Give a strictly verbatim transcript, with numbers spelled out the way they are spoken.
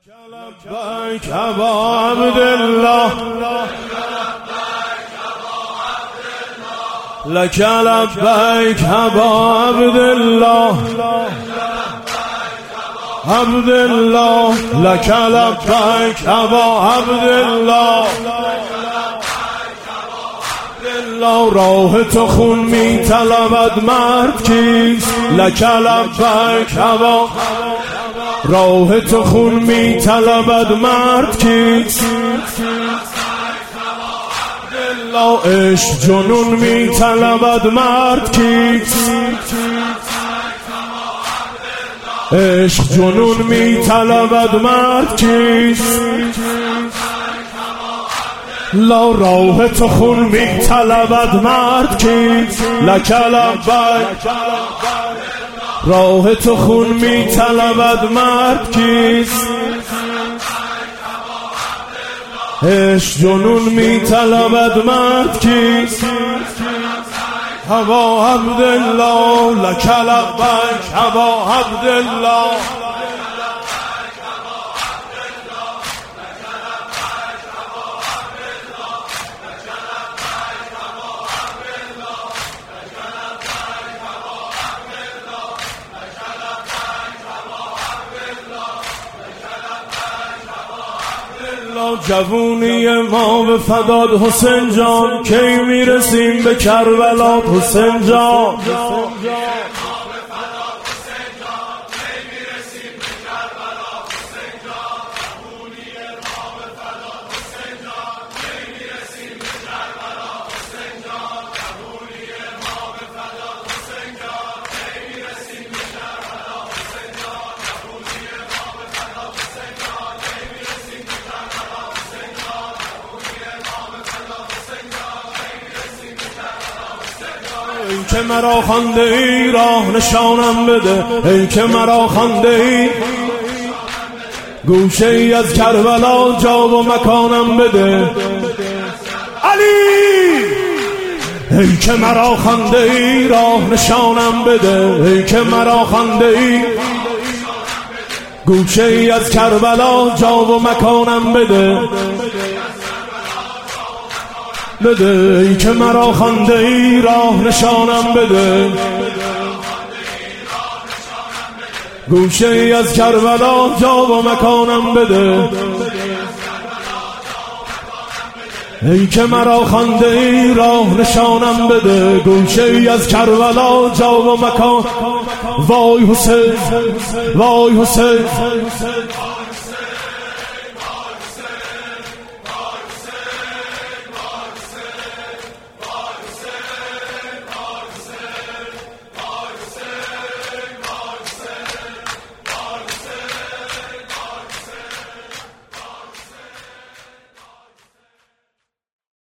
لبیک ابا عبدالله لک لبیک ابا عبدالله عبدالله لک لبیک ابا عبدالله راه تو خون می طلبد مرد کیست لک لبیک ابا راه تو خون می طلبد مرد کیست عشق جنون می طلبد مرد کیست عشق جنون می طلبد مرد کیست لا راه تو خون می طلبد مرد کیست لک لبیک راه تو خون می طلبد مرد کیست عشق جنون می طلبد مرد کیست ابا عبدالله لک لبیک ابا عبدالله جوونی ما به فداد حسین جان کی میرسیم به کربلا حسین جان ای که مرا خوانده ای راه نشانم بده ای که مرا خوانده ای گوشه ای از کربلا جا و مکانم بده علی ای که مرا خوانده ای راه نشانم بده ای که مرا خوانده ای گوشه ای از کربلا جا و مکانم بده بده ای که مرا خوانده ای راه نشانم بده گوشه ای از کربلا جا و مکانم بده ای که مرا خوانده ای راه نشانم بده گوشه ای از کربلا جا و مکان وای حسین وای حسین